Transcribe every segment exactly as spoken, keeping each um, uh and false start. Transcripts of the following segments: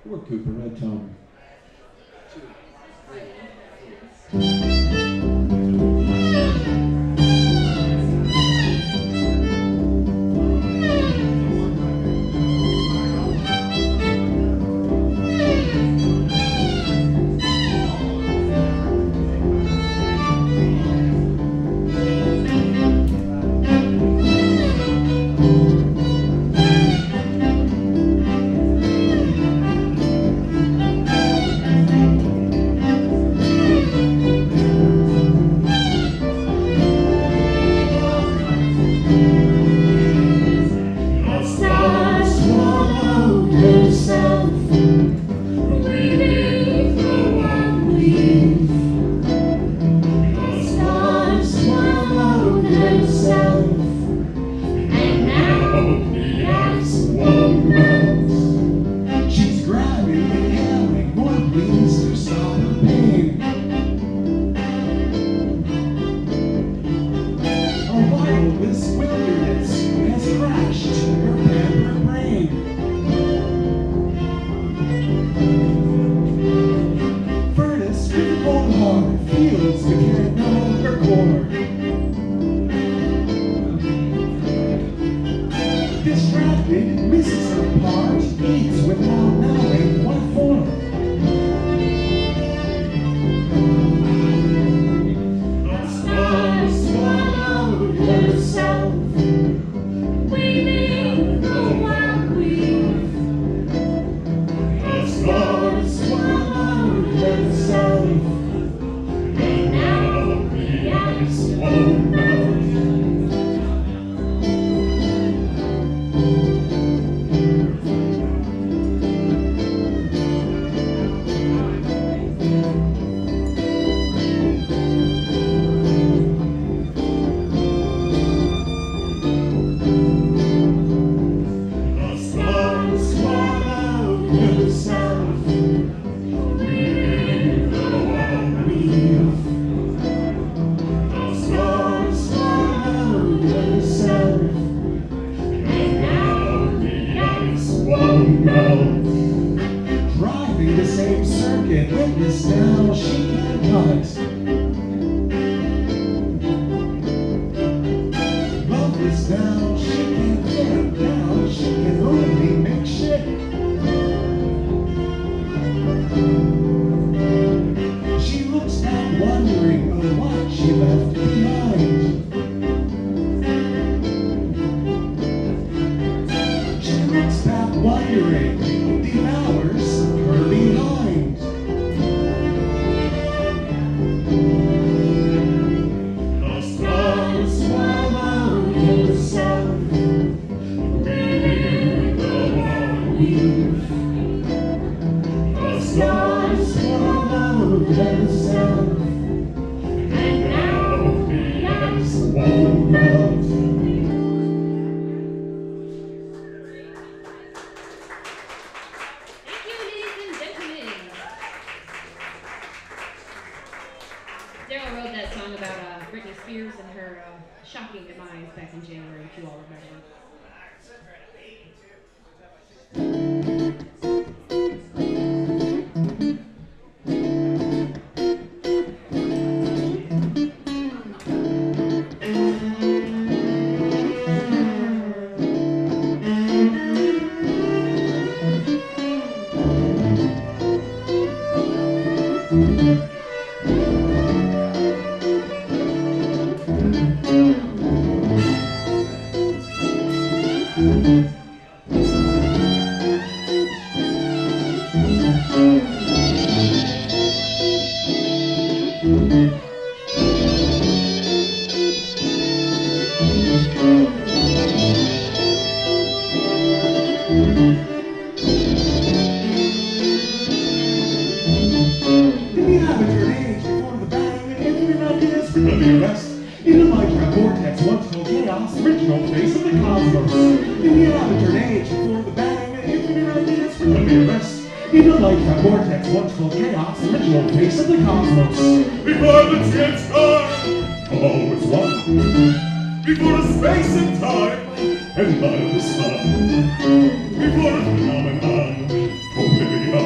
Or Cooper, red tone. Before a phenomenon, oblivion.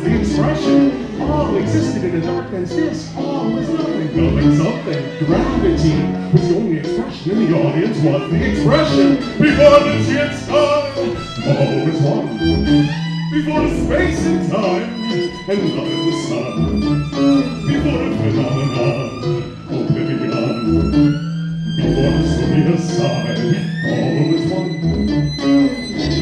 the expression. All existed in a dark dense disk. All was nothing, building something. Gravity was the only expression in the audience, was the expression. Before the jet sky, all was one. Before the space and time, and love in the sun. Before the phenomenon, oblivion. Before the Soviet side, all was one.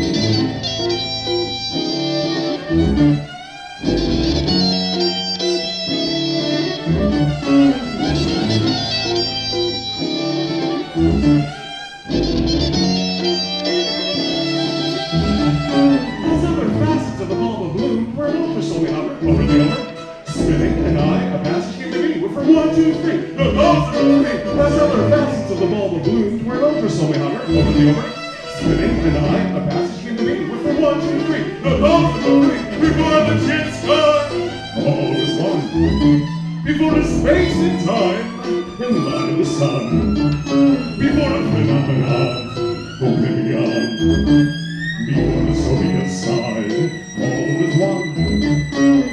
As other facets of the bulb of bloom were an ultra so we hover over the over, spinning, and I, a passage came to me, were from one, two, three, no, those are the three. As other facets of the bulb of bloom were an ultra so we hover over the over, spinning, and I, a passage came to me, were from one, two, three, no, those are the three. Before the jet sky, all was one. Before the space and time, and the light of the sun. Before the phenomenon, oblivion. Before the Soviet side, all was one.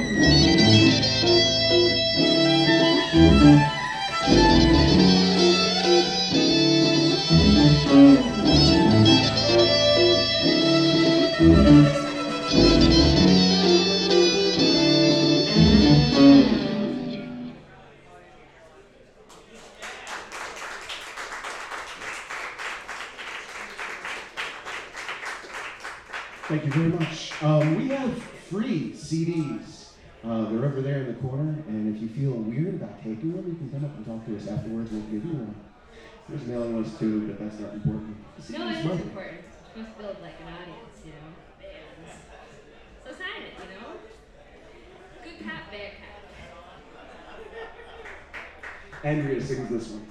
Thank you very much. Um, we have free C Ds. Uh, they're over there in the corner, and if you feel weird about taking one, you can come up and talk to us afterwards. We'll give you one. There's mailing ones too, but that's not important. No, it is important. You're supposed to build like an audience, you know, bands. So sign it, you know. Good cop, bad cop. Andrea sings this one.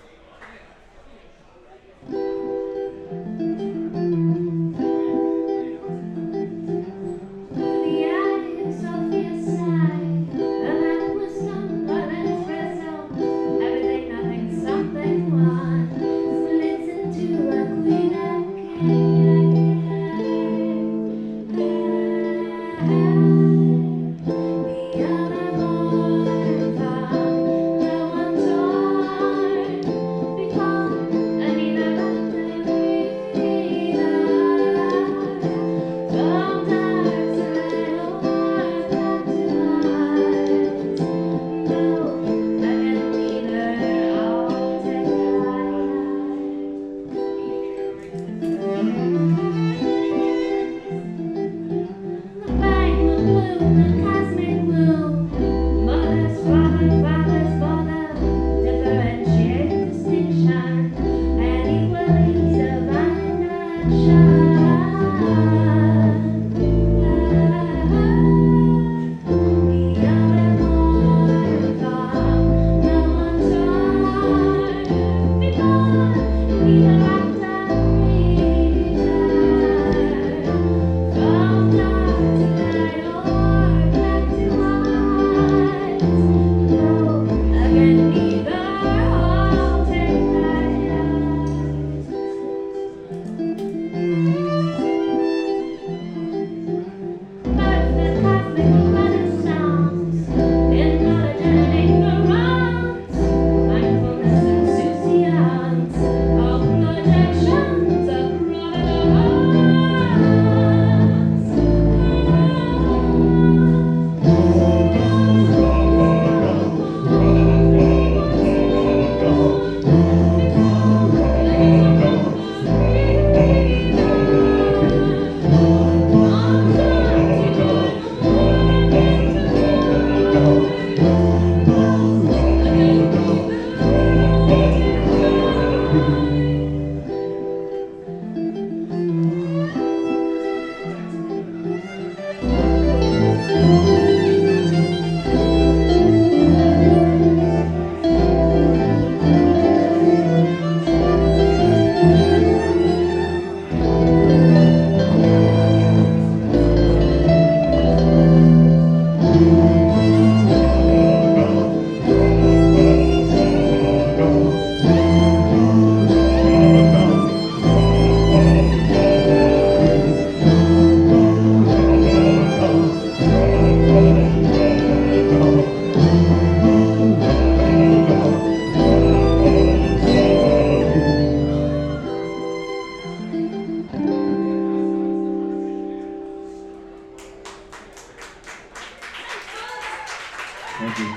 Thank you.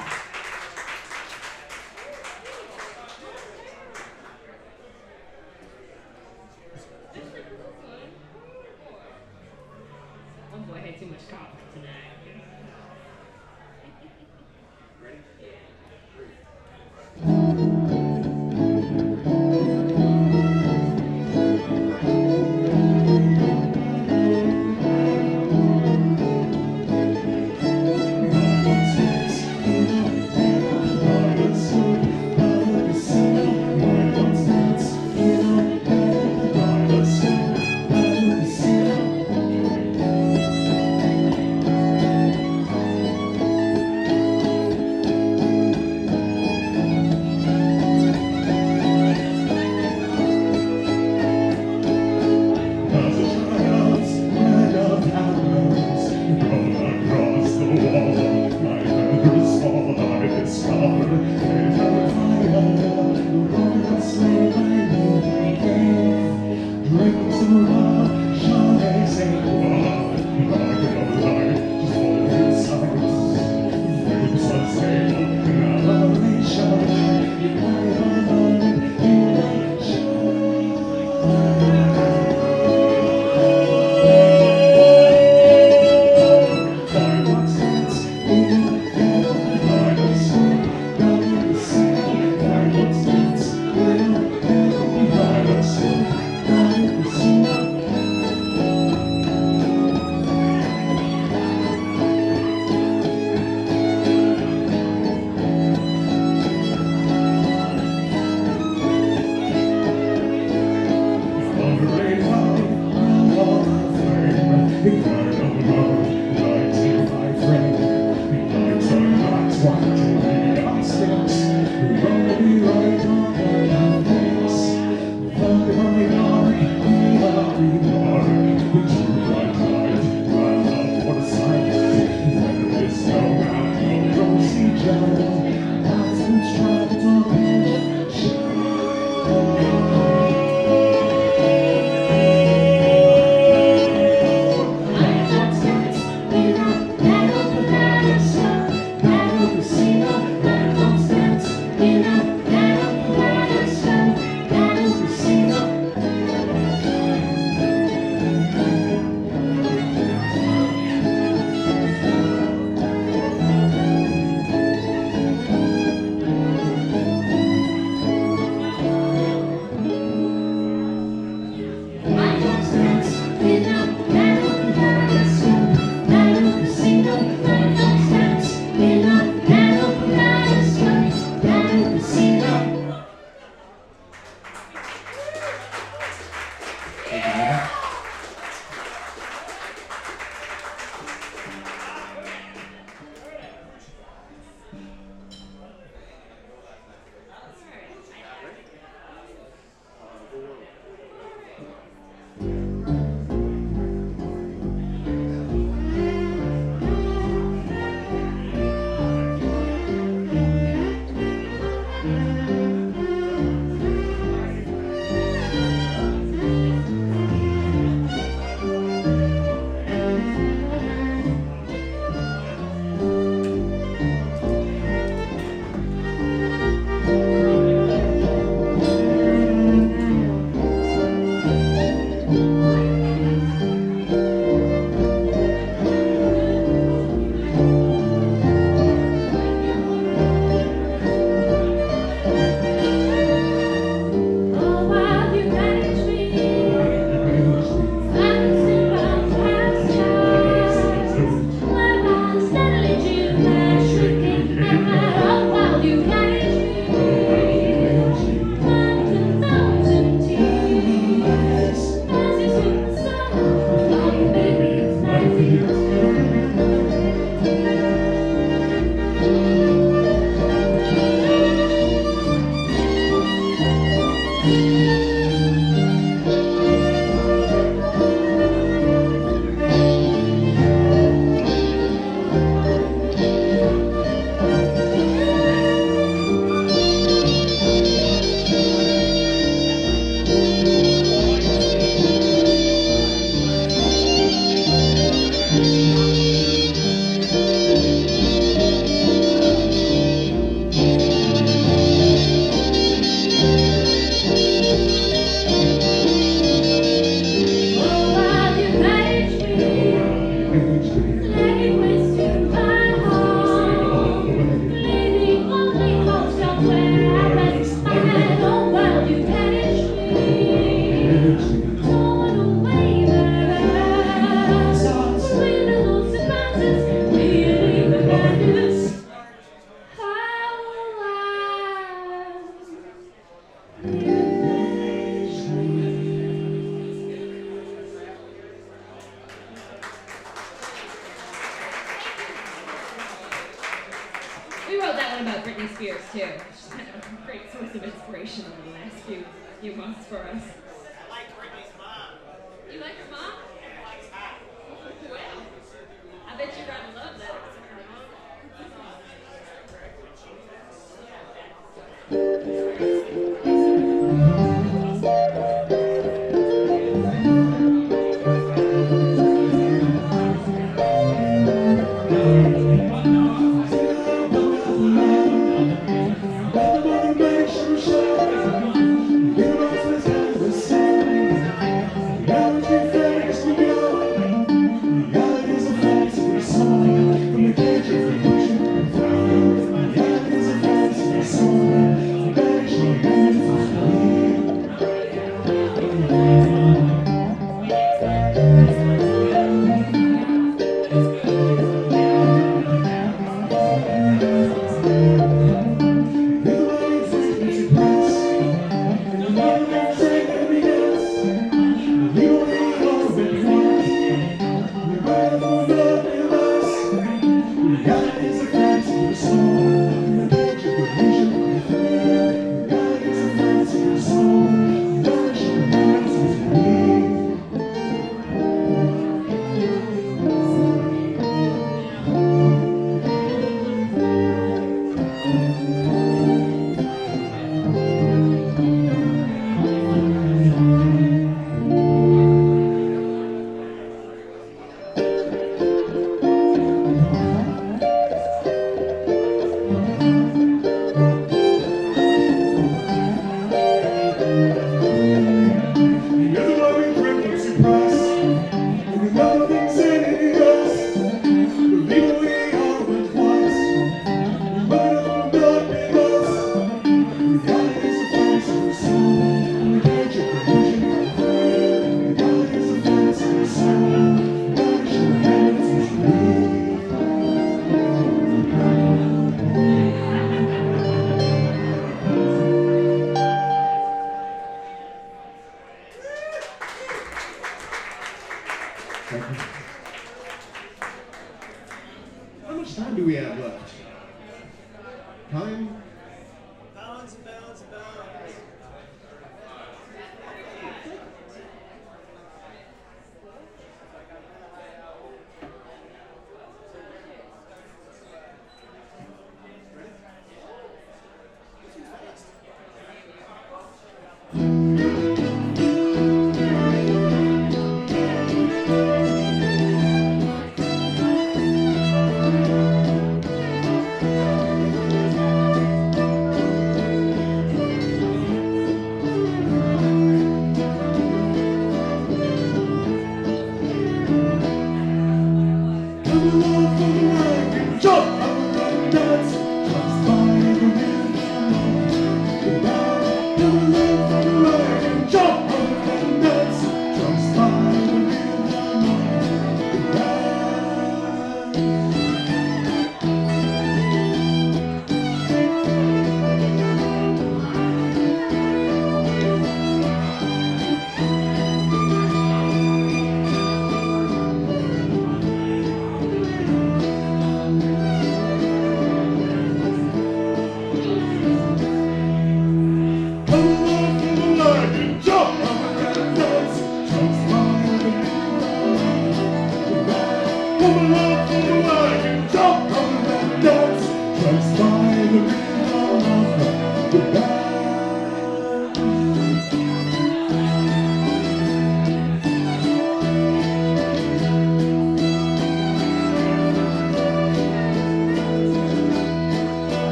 Oh boy, I had too much coffee tonight. Ready? We wrote that one about Britney Spears too. She's kind of a great source of inspiration over the last few few months for us. I like Britney's mom. You like her mom? Well, I bet you write love letters to her mom. How much time do we have left? Time? Balance and balance and balance.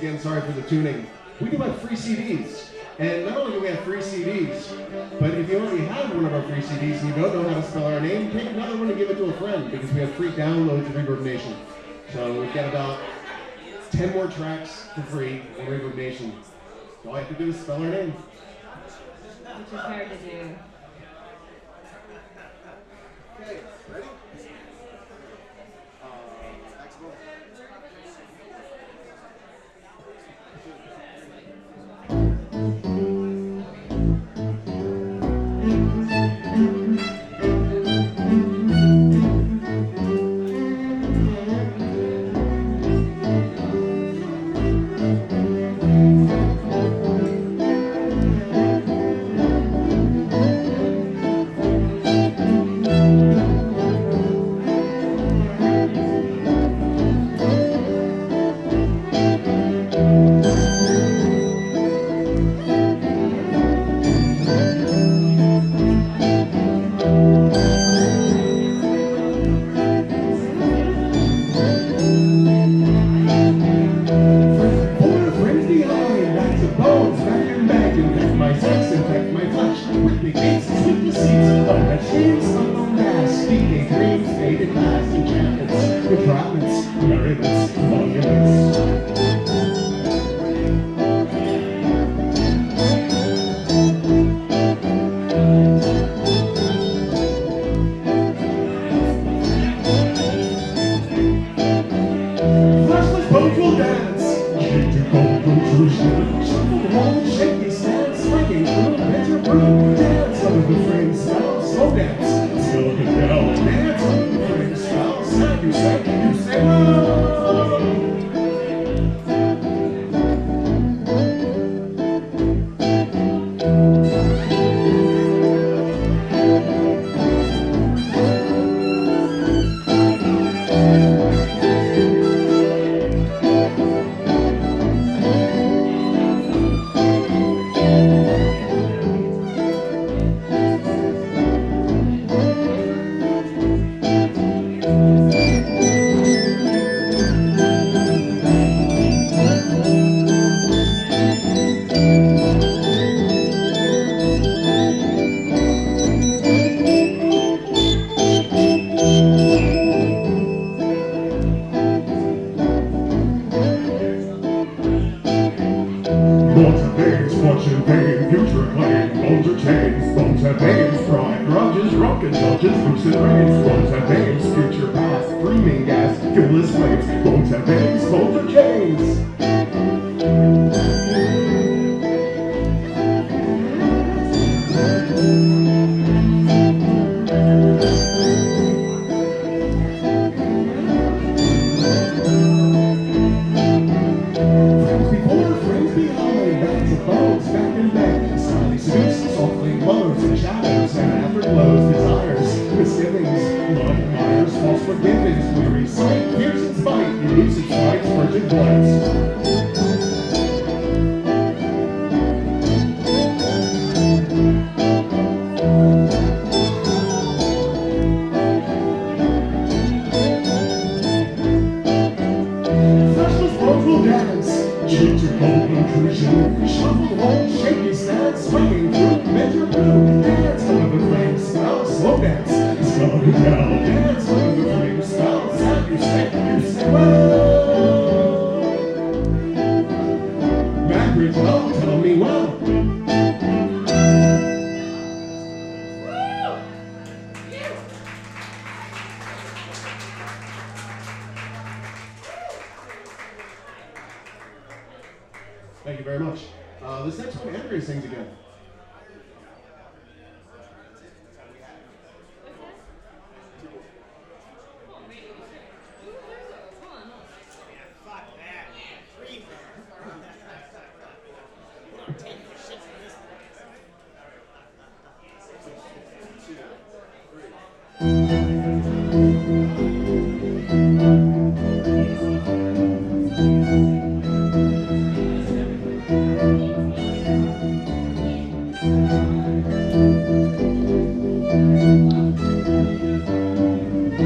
again, sorry for the tuning. We do have free C Ds. And not only do we have free C Ds, but if you already have one of our free C Ds and you don't know how to spell our name, take another one and give it to a friend, because we have free downloads of Reverb Nation. So we've got about ten more tracks for free on Reverb Nation. All you have to do is spell our name. Which is hard to do. Okay, ready? Uh, Axel. Thank you very much. Uh, this next one, Andrea sings again. Fuck that. Reverb. We don't take your shit from this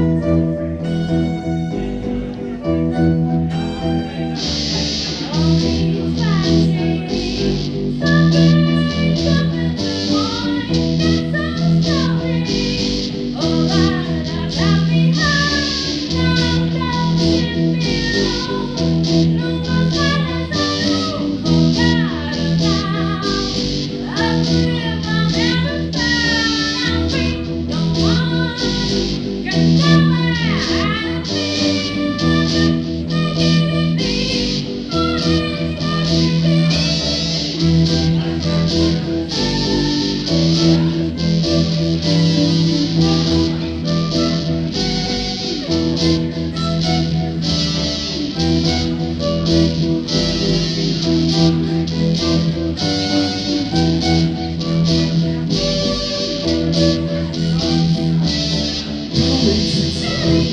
Oh,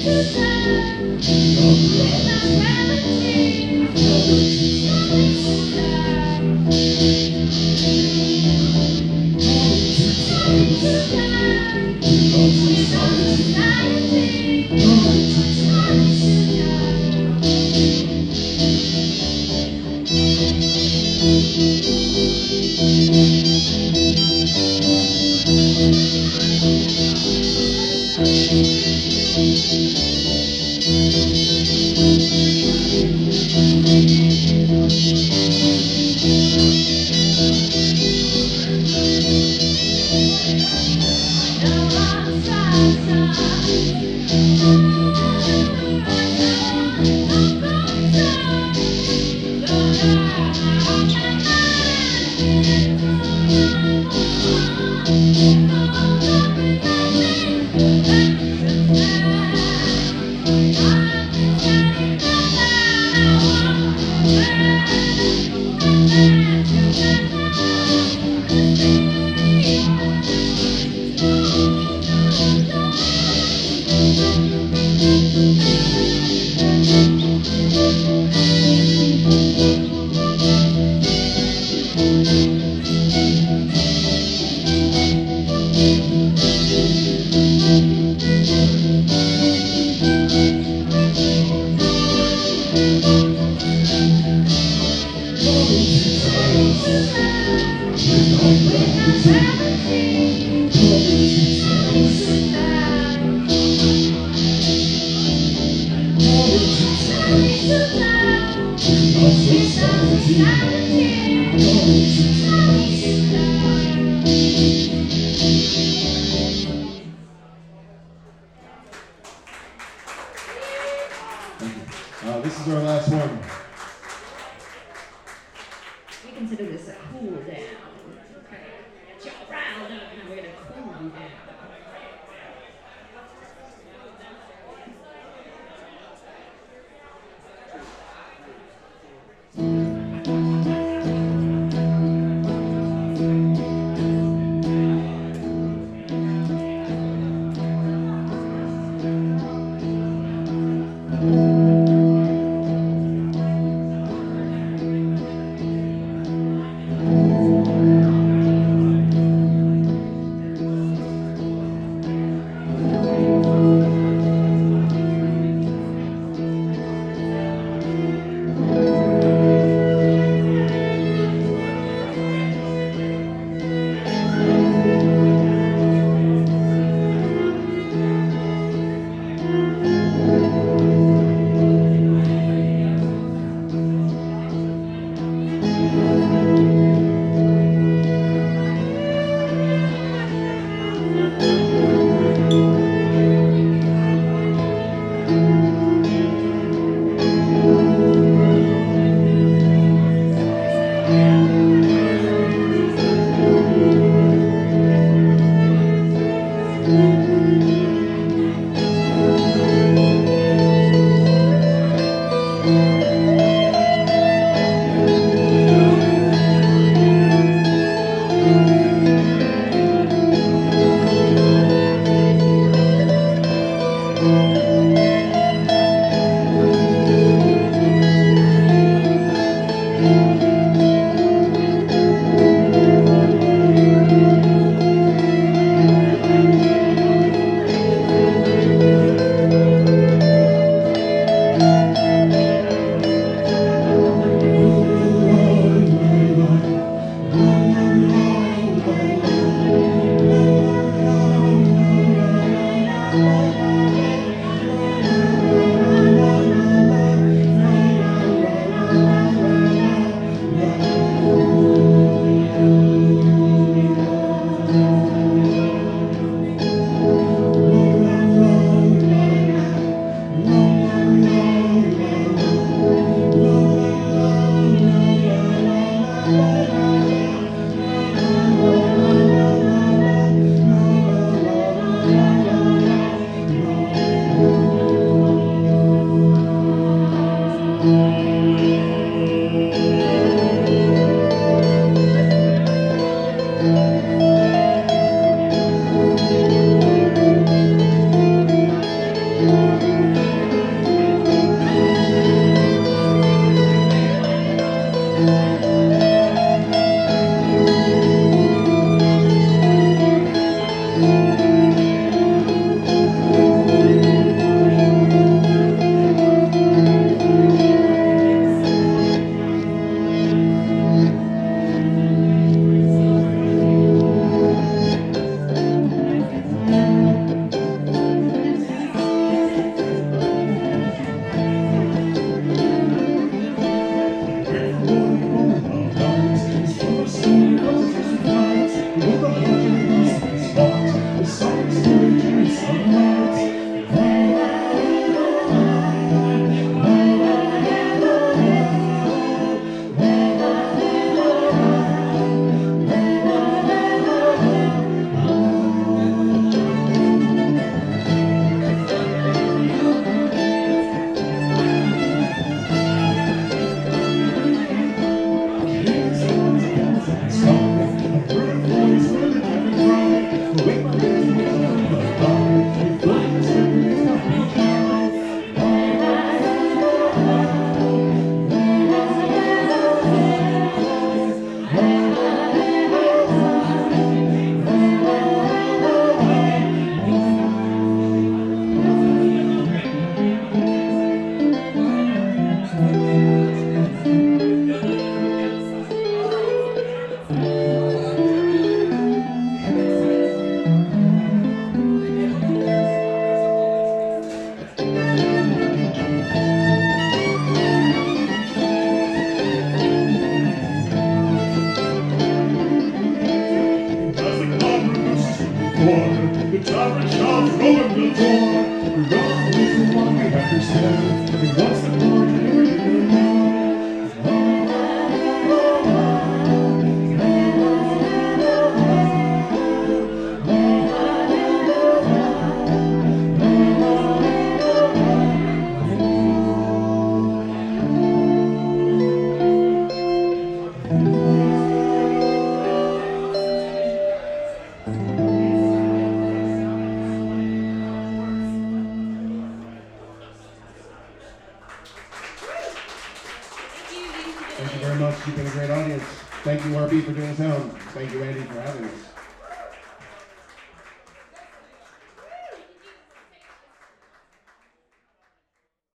Uh, this is our last one. We consider this a cool down. Okay. Get y'all riled up, and we're gonna cool you down. The tavern shouts, open the door. We're always the one we have to stand. And what's the point in living Thank you very much. You've been a great audience. Thank you, R B, for doing sound. Thank you, Andy, for having us.